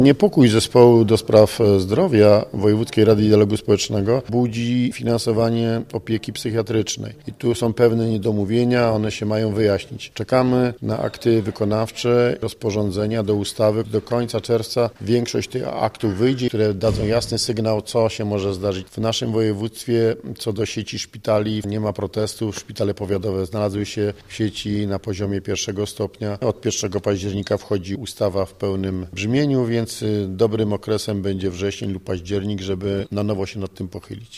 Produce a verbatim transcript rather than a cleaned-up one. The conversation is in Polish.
Niepokój zespołu do spraw zdrowia Wojewódzkiej Rady Dialogu Społecznego budzi finansowanie opieki psychiatrycznej. I tu są pewne niedomówienia, one się mają wyjaśnić. Czekamy na akty wykonawcze, rozporządzenia do ustawy. Do końca czerwca większość tych aktów wyjdzie, które dadzą jasny sygnał, co się może zdarzyć. W naszym województwie co do sieci szpitali nie ma protestów. Szpitale powiatowe znalazły się w sieci na poziomie pierwszego stopnia. Od pierwszego października wchodzi ustawa w pełnym brzmieniu, więc dobrym okresem będzie wrzesień lub październik, żeby na nowo się nad tym pochylić.